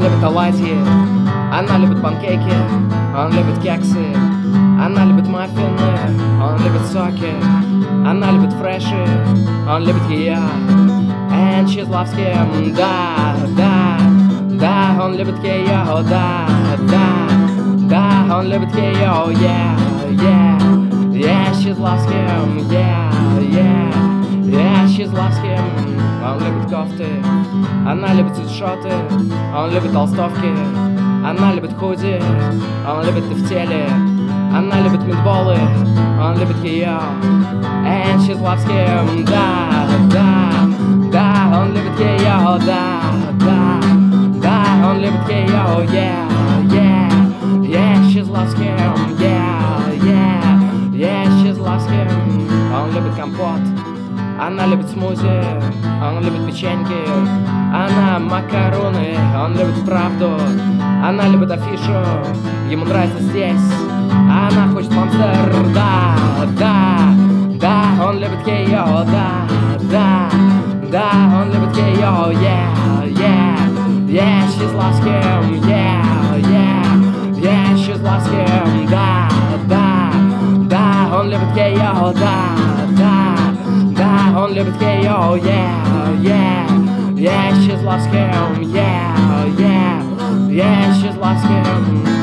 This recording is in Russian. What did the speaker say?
любит оладьи, она любит панкейки, он любит кексы, она любит маффины, он любит соки, она любит фреши, он любит ее. And she loves him, да, да, да, он любит ее, да, да, да, он любит ее, yeah, yeah, yeah, she loves him, yeah, yeah, yeah, she loves him. Он любит кофты, она любит свитшоты, он любит толстовки, она любит худи, он любит ты в теле, она любит митболы, он любит ее. And she loves him, да, да, да, он любит ее, да, да, да, он любит ее, yeah, yeah, yeah, she loves him, yeah, yeah, yeah, she loves him. Он любит компот, она любит смузи, он любит печеньки, она макароны, он любит правду, она любит афишу, ему нравится здесь, она хочет монстр, да, да, да, он любит ее, да, да, да, он любит ее, yeah, yeah, yeah, she loves him, yeah, yeah, yeah, she loves him, да, да, да, он любит ее, да, да, да, он любит ее, yeah, yeah, yeah, she loves him, yeah, yeah, yeah, she loves him.